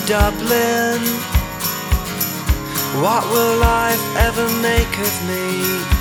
Dublin. What will life ever make of me?